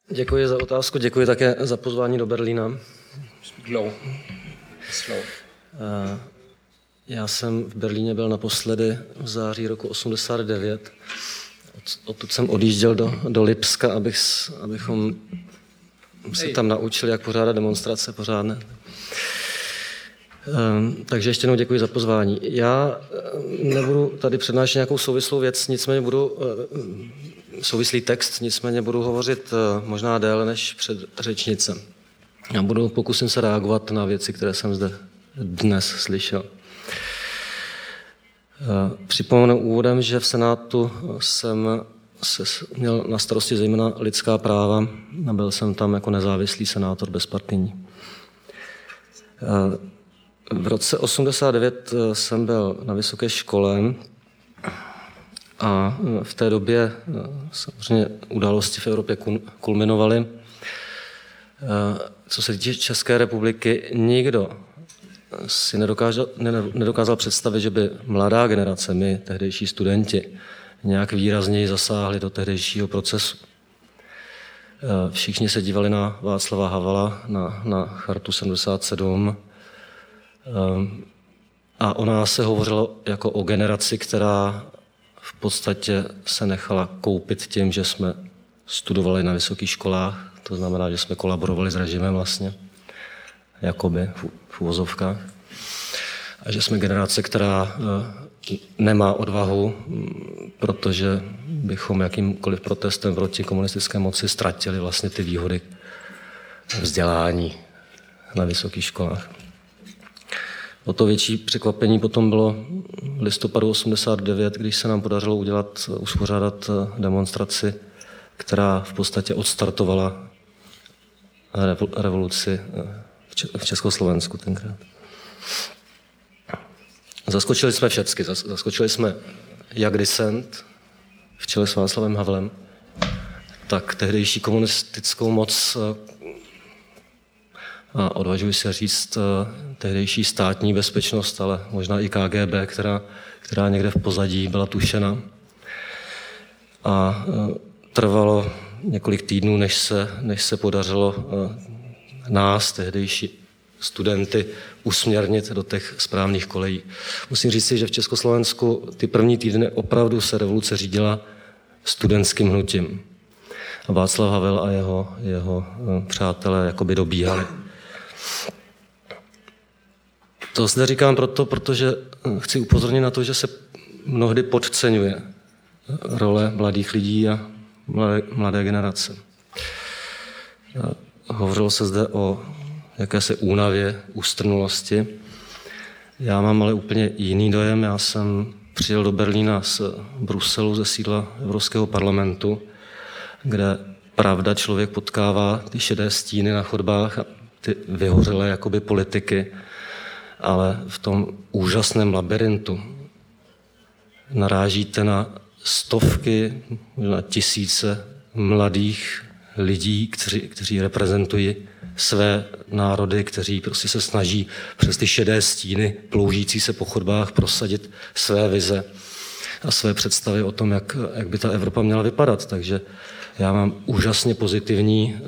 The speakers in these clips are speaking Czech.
Děkuji za otázku, děkuji také za pozvání do Berlína. Já jsem v Berlíně byl naposledy v září roku 89. Odtud jsem odjížděl do Lipska, abychom se tam naučili, jak pořádat demonstrace pořádné. Takže ještě jednou děkuji za pozvání. Já nebudu tady přednášet nějakou souvislou věc, nicméně budu souvislý text, nicméně budu hovořit možná déle než předřečnice. Já pokusím se reagovat na věci, které jsem zde dnes slyšel. Připomenu úvodem, že v Senátu jsem měl na starosti zejména lidská práva a byl jsem tam jako nezávislý senátor bezpartijní. V roce 89 jsem byl na vysoké škole a v té době samozřejmě události v Evropě kulminovaly. Co se týče České republiky, nikdo si nedokázal představit, že by mladá generace, my, tehdejší studenti, nějak výrazněji zasáhli do tehdejšího procesu. Všichni se dívali na Václava Havla, na Chartu 77 a o nás se hovořilo jako o generaci, která v podstatě se nechala koupit tím, že jsme studovali na vysokých školách, to znamená, že jsme kolaborovali s režimem vlastně, jakoby v uvozovkách. A že jsme generace, která nemá odvahu, protože bychom jakýmkoliv protestem proti komunistické moci ztratili vlastně ty výhody vzdělání na vysokých školách. O to větší překvapení potom bylo v listopadu 89, když se nám podařilo uspořádat demonstraci, která v podstatě odstartovala revoluci v Československu tenkrát. Zaskočili jsme všecky. Zaskočili jsme jak disent v čele s Václavem Havlem, tak tehdejší komunistickou moc a odvažuji se říct tehdejší státní bezpečnost, ale možná i KGB, která někde v pozadí byla tušena. A trvalo několik týdnů, než se podařilo nás, tehdejší studenty, usměrnit do těch správných kolejí. Musím říct si, že v Československu ty první týdny opravdu se revoluce řídila studentským hnutím. A Václav Havel a jeho přátelé jakoby dobíhali. To zde říkám protože chci upozornit na to, že se mnohdy podceňuje role mladých lidí a mladé generace. Hovořilo se zde o jakési únavě, ústrnulosti. Já mám ale úplně jiný dojem. Já jsem přijel do Berlína z Bruselu, ze sídla Evropského parlamentu, kde pravda člověk potkává ty šedé stíny na chodbách a ty vyhořelé jakoby politiky, ale v tom úžasném labirintu narážíte na stovky, na tisíce mladých lidí, kteří reprezentují své národy, kteří prostě se snaží přes ty šedé stíny ploužící se po chodbách prosadit své vize a své představy o tom, jak by ta Evropa měla vypadat. Takže já mám úžasně pozitivní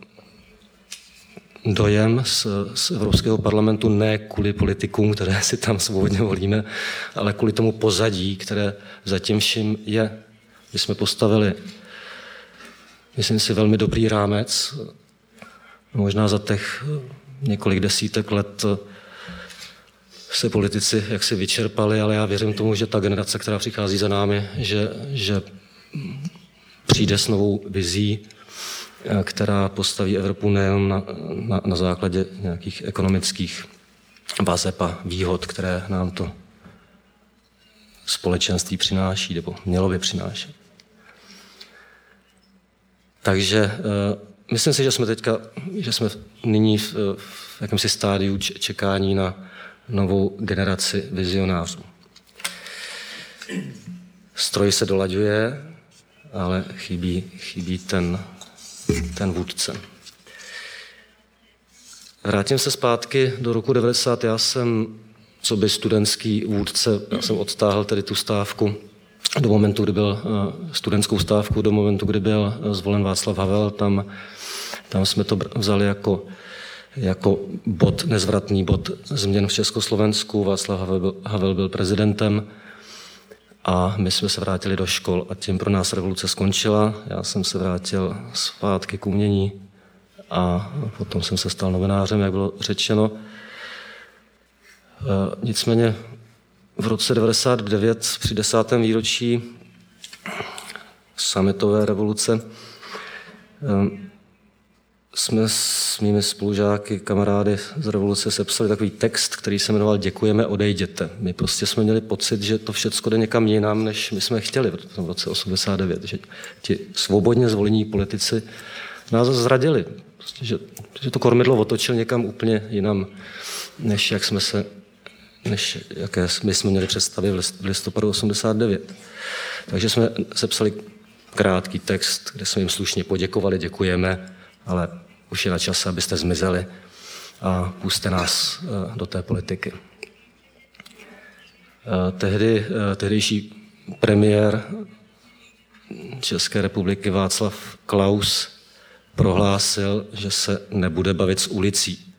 dojem z Evropského parlamentu, ne kvůli politikům, které si tam svobodně volíme, ale kvůli tomu pozadí, které zatím vším je. My jsme postavili, myslím si, velmi dobrý rámec. Možná za těch několik desítek let se politici jaksi vyčerpali, ale já věřím tomu, že ta generace, která přichází za námi, že přijde s novou vizí, která postaví Evropu nejen na základě nějakých ekonomických vazeb a výhod, které nám to společenství přináší, nebo mělo by přinášet. Takže myslím si, že jsme nyní v jakémsi stádiu čekání na novou generaci vizionářů. Stroj se dolaďuje, ale chybí ten vůdce. Vrátím se zpátky do roku 90. Já jsem, co by studentský vůdce, já jsem odtáhl tedy tu stávku do momentu, kdy byl studentskou stávku, do momentu, kdy byl zvolen Václav Havel, tam jsme to vzali jako bod, nezvratný bod změn v Československu. Václav Havel byl prezidentem a my jsme se vrátili do škol a tím pro nás revoluce skončila. Já jsem se vrátil zpátky k umění a potom jsem se stal novinářem, jak bylo řečeno. Nicméně v roce 1999 při 10. výročí sametové revoluce jsme s mými spolužáky, kamarády z revoluce sepsali takový text, který se jmenoval Děkujeme, odejděte. My prostě jsme měli pocit, že to všecko jde někam jinam, než my jsme chtěli v roce 89, že ti svobodně zvolení politici nás zradili, prostě, že to kormidlo otočil někam úplně jinam, než jaké my jsme měli představy v listopadu 89. Takže jsme sepsali krátký text, kde jsme jim slušně poděkovali, děkujeme, ale už je na čase, abyste zmizeli a pusťte nás do té politiky. Tehdejší premiér České republiky Václav Klaus prohlásil, že se nebude bavit s ulicí.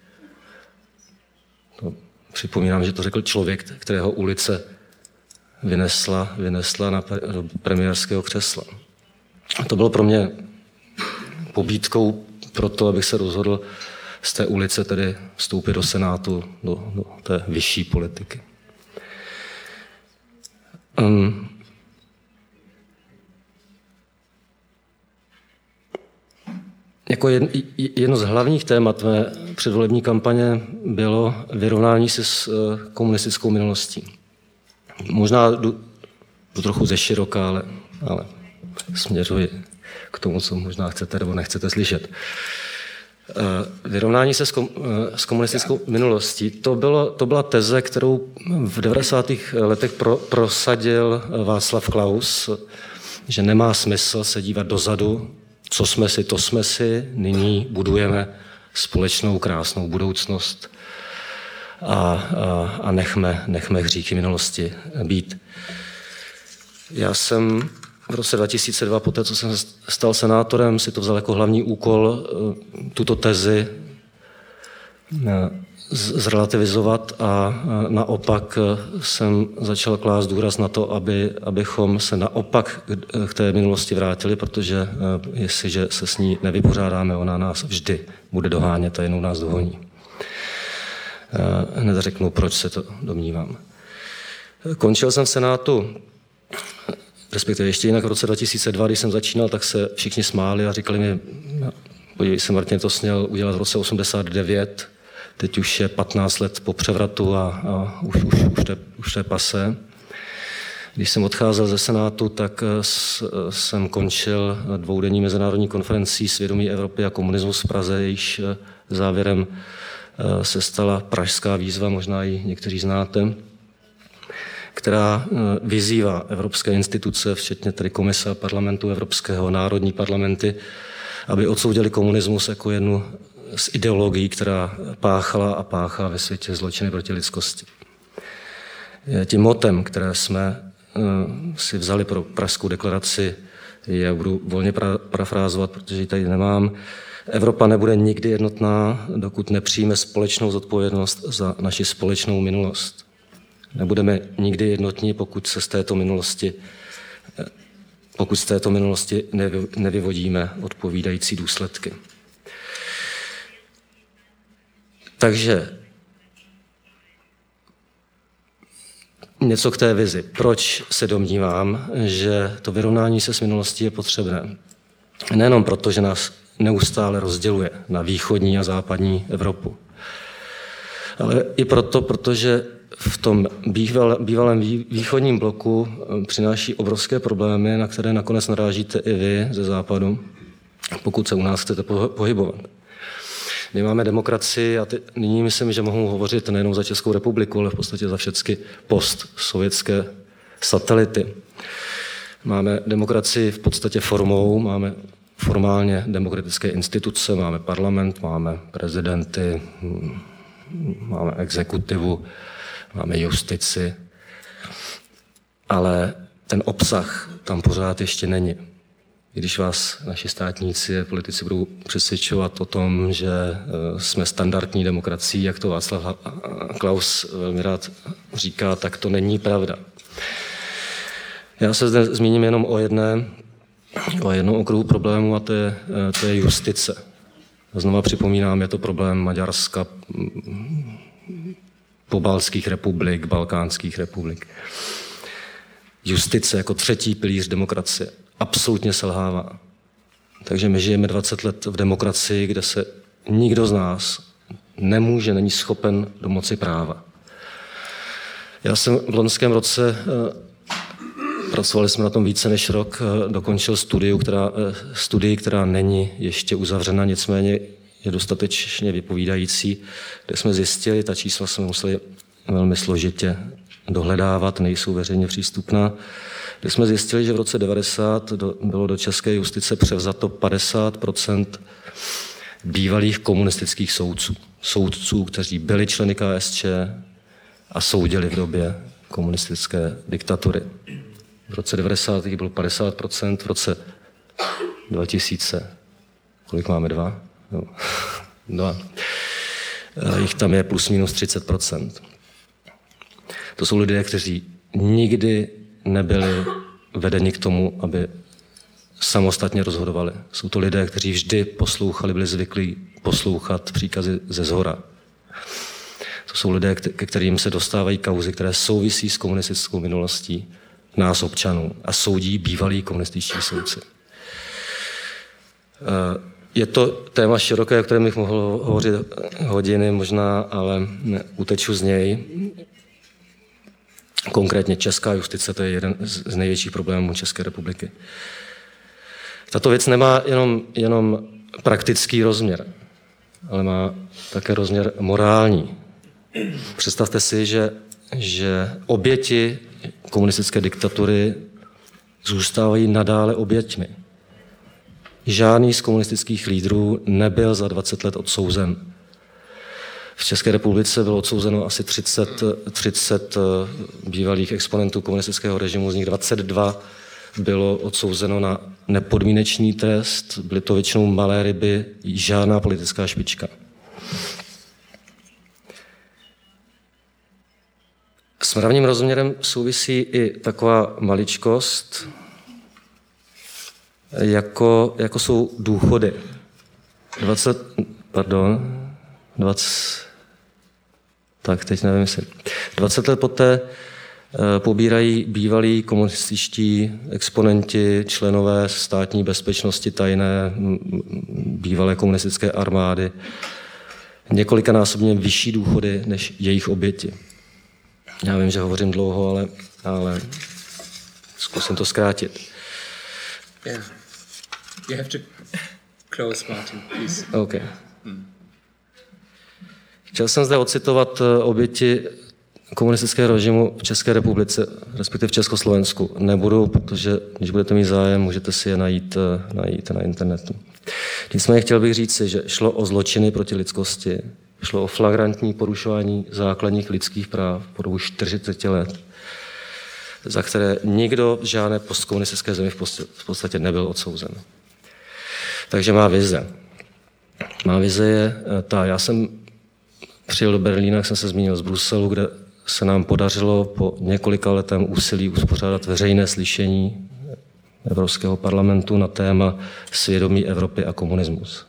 Připomínám, že to řekl člověk, kterého ulice vynesla do premiérského křesla. A to bylo pro mě pobídkou pro to, abych se rozhodl z té ulice tedy vstoupit do Senátu, do té vyšší politiky. Jako jedno z hlavních témat mé předvolební kampaně bylo vyrovnání se s komunistickou minulostí. Možná jdu trochu ze široka, ale směřuji k tomu, co možná chcete nebo nechcete slyšet. Vyrovnání se s komunistickou minulostí, to byla teze, kterou v 90. letech prosadil Václav Klaus, že nemá smysl se dívat dozadu, co jsme si, to jsme si, nyní budujeme společnou krásnou budoucnost a nechme hříchy minulosti být. Já jsem v roce 2002, poté co jsem stal senátorem, si to vzal jako hlavní úkol tuto tezi zrelativizovat a naopak jsem začal klást důraz na to, abychom se naopak k té minulosti vrátili, protože jestliže se s ní nevypořádáme, ona nás vždy bude dohánět a jenom nás dohoní. Hned řeknu, proč se to domnívám. Končil jsem v Senátu, respektive ještě jinak v roce 2002, když jsem začínal, tak se všichni smáli a říkali mi, podívej se, Martin, to směl udělat v roce 89, teď už je 15 let po převratu a už to je pasé. Když jsem odcházel ze Senátu, tak jsem končil dvoudenní mezinárodní konferencí Svědomí Evropy a komunismus v Praze, jejíž závěrem se stala Pražská výzva, možná ji někteří znáte, která vyzývá evropské instituce, včetně tedy Komise Parlamentu Evropského, národní parlamenty, aby odsoudili komunismus jako jednu z ideologií, která páchala a páchá ve světě zločiny proti lidskosti. Tím motem, které jsme si vzali pro Pražskou deklaraci, já budu volně parafrázovat, protože ji tady nemám, Evropa nebude nikdy jednotná, dokud nepřijme společnou zodpovědnost za naši společnou minulost. Nebudeme nikdy jednotní, pokud z této minulosti nevyvodíme odpovídající důsledky. Takže něco k té vizi. Proč se domnívám, že to vyrovnání se s minulostí je potřebné? Nejenom proto, že nás neustále rozděluje na východní a západní Evropu, ale i proto, protože v tom bývalém východním bloku přináší obrovské problémy, na které nakonec narážíte i vy ze západu, pokud se u nás chcete pohybovat. My máme demokracii a nyní myslím, že mohu hovořit nejenom za Českou republiku, ale v podstatě za všechny postsovětské satelity. Máme demokracii v podstatě formou, máme formálně demokratické instituce, máme parlament, máme prezidenty, máme exekutivu, máme justici, ale ten obsah tam pořád ještě není. Když vás naši státníci a politici budou přesvědčovat o tom, že jsme standardní demokracií, jak to Václav Klaus velmi rád říká, tak to není pravda. Já se zde zmíním jenom o jednom okruhu problému, a to je justice. Znova připomínám, je to problém Maďarska, pobaltských republik, balkánských republik. Justice jako třetí pilíř demokracie absolutně selhává. Takže my žijeme 20 let v demokracii, kde se nikdo z nás není schopen domoci práva. Já jsem v loňském roce, pracovali jsme na tom více než rok, dokončil studii, která není ještě uzavřena, nicméně je dostatečně vypovídající, kde jsme zjistili, ta čísla jsme museli velmi složitě dohledávat, nejsou veřejně přístupná, kde jsme zjistili, že v roce 1990 bylo do české justice převzato 50% bývalých komunistických soudců, kteří byli členy KSČ a soudili v době komunistické diktatury. V roce 90. bylo 50%, v roce 2000, kolik máme, 2? No, 2. Jich tam je plus minus 30%. To jsou lidé, kteří nikdy nebyli vedeni k tomu, aby samostatně rozhodovali. Jsou to lidé, kteří vždy byli zvyklí poslouchat příkazy ze zhora. To jsou lidé, ke kterým se dostávají kauzy, které souvisí s komunistickou minulostí nás občanů a soudí bývalí komunističtí soudci. Je to téma široké, o kterém bych mohl hovořit hodiny možná, ale uteču z něj. Konkrétně česká justice, to je jeden z největších problémů České republiky. Tato věc nemá jenom praktický rozměr, ale má také rozměr morální. Představte si, že oběti komunistické diktatury zůstávají nadále oběťmi. Žádný z komunistických lídrů nebyl za 20 let odsouzen. V České republice bylo odsouzeno asi 30 bývalých exponentů komunistického režimu, z nich 22 bylo odsouzeno na nepodmínečný trest, byly to většinou malé ryby, žádná politická špička. S mravním rozměrem souvisí i taková maličkost, jako jsou důchody. 20 let poté pobírají bývalí komunističtí exponenti, členové státní bezpečnosti tajné, bývalé komunistické armády, několikanásobně vyšší důchody než jejich oběti. Já vím, že hovořím dlouho, ale zkusím to zkrátit. Yeah. You have to close, Martin, please. Okay. Chtěl jsem zde ocitovat oběti komunistického režimu v České republice, respektive v Československu. Nebudu, protože když budete mít zájem, můžete si je najít na internetu. Nicméně chtěl bych říci, že šlo o zločiny proti lidskosti, šlo o flagrantní porušování základních lidských práv po dobu 40 let, za které nikdo v žádné postkomunistické zemi v podstatě nebyl odsouzen. Takže má vize. Má vize je ta, já jsem přijel do Berlína, jak jsem se zmínil, z Bruselu, kde se nám podařilo po několika letém úsilí uspořádat veřejné slyšení Evropského parlamentu na téma svědomí Evropy a komunismus.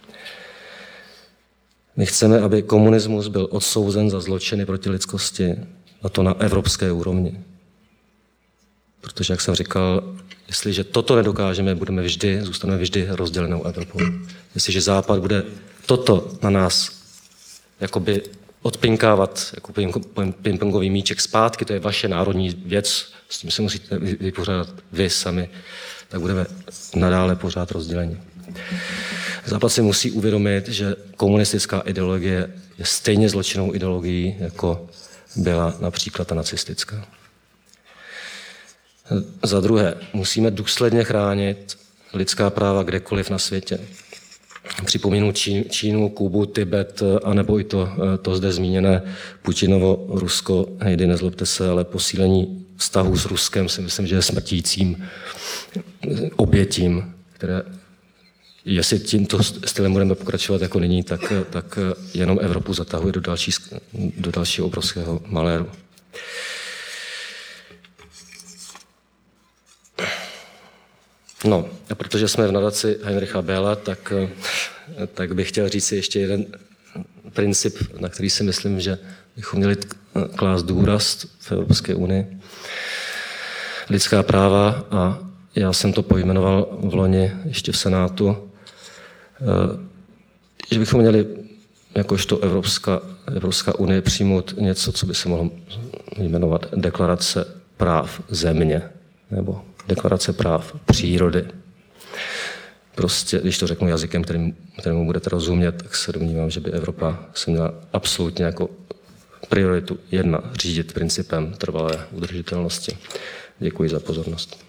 My chceme, aby komunismus byl odsouzen za zločiny proti lidskosti, a to na evropské úrovni. Protože, jak jsem říkal, jestliže toto nedokážeme, zůstaneme vždy rozdělenou Evropou. Jestliže Západ bude toto na nás jakoby odpinkávat, jako pingpongový míček zpátky, to je vaše národní věc, s tím se musíte vypořádat vy sami, tak budeme nadále pořád rozděleni. Západ si musí uvědomit, že komunistická ideologie je stejně zločinnou ideologií, jako byla například ta nacistická. Za druhé, musíme důsledně chránit lidská práva kdekoliv na světě. Připomínu Čínu, Kubu, Tibet, anebo i to zde zmíněné Putinovo Rusko, nejde, nezlobte se, ale posílení vztahu s Ruskem si myslím, že je smrtícím obětím, které jestli tímto stylem budeme pokračovat jako nyní, tak jenom Evropu zatahuje do dalšího obrovského maléru. No, a protože jsme v nadaci Heinricha Bölla, tak bych chtěl říct si ještě jeden princip, na který si myslím, že bychom měli klást důraz v Evropské unii. Lidská práva, a já jsem to pojmenoval v loni ještě v Senátu, že bychom měli jakožto Evropská unie přijmout něco, co by se mohlo jmenovat deklarace práv země nebo deklarace práv přírody. Prostě, když to řeknu jazykem, kterému budete rozumět, tak se domnívám, že by Evropa se měla absolutně jako prioritu 1 řídit principem trvalé udržitelnosti. Děkuji za pozornost.